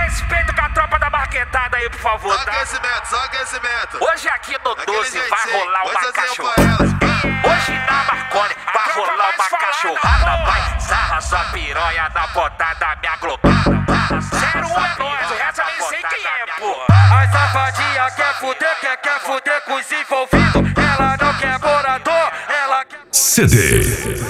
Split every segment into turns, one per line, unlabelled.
respeito com a tropa da marquetada aí, por favor, tá?
Só aquecimento.
Hoje aqui no 12 vai
jeitinho.
rolar uma
Coisazinha pra
cachorrada.
elas.
Hoje na Marconi vai rolar uma cachorrada. Vai sarra sua piranha na botada da minha glocada. 01 é nóis, o resto eu nem sei quem é, pô.
A safadinha quer fuder com os envolvidos. Ela não quer morador, ela quer...
CD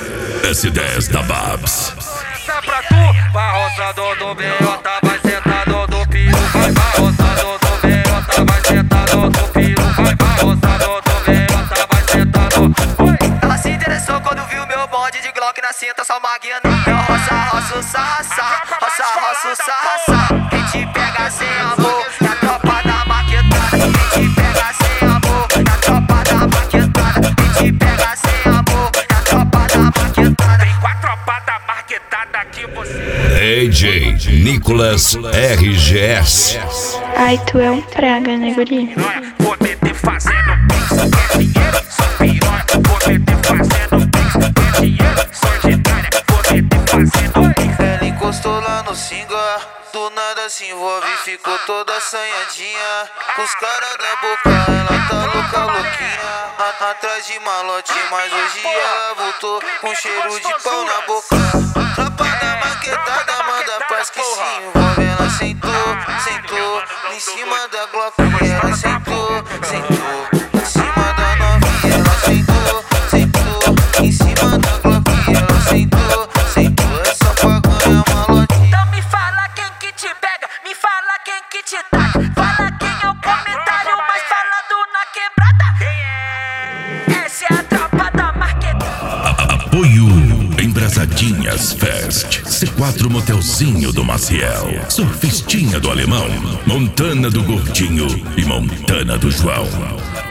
S10 da Babs.
Essa pra tu, vai roçando do meiota, vai sentado do piro. Vai roçando do meiota, vai sentado do piro. Vai roçando do meiota, vai sentado. Ela se interessou quando viu meu bonde de Glock na cinta, só maguinha. Eu roça o sarra, roça o sarra. Quem te pega sem amor, é a tropa da maquetada. Quem te pega sem amor, é a tropa da maquetada. Quem te pega sem amor, é a tropa da maquetada.
Vem com a tropa da marquetada que você...
DJ Nicolas RGS.
Ai, tu é um praga, né, guri?
Vou meter fazendo pix, quer dinheiro, sou piranha. Vou meter fazendo pix, quer dinheiro, sou ordinária. Vou meter fazendo pix.
Ela encostou lá no singa, do nada se envolve, ficou toda assanhadinha. Com os caras da boca, ela tá louquinha. Atrás de malote, mas hoje ela voltou com cheiro de pau na boca. Tropa da maquetada, manda paz que se envolve. Ela sentou em cima da Glock. Ela sentou em cima da novinha. Ela sentou em cima da Glock. Ela sentou, é só pra ganhar malote.
Então me fala quem que te pega, me fala quem que te taca. Fala quem é o comentário mais falado na quebrada. Essa é a tropa da marquetada.
Apoio Embrasadinhas Fest, C4 Motelzinho do Maciel, Surfistinha do Alemão, Montana do Gordinho e Montana do João.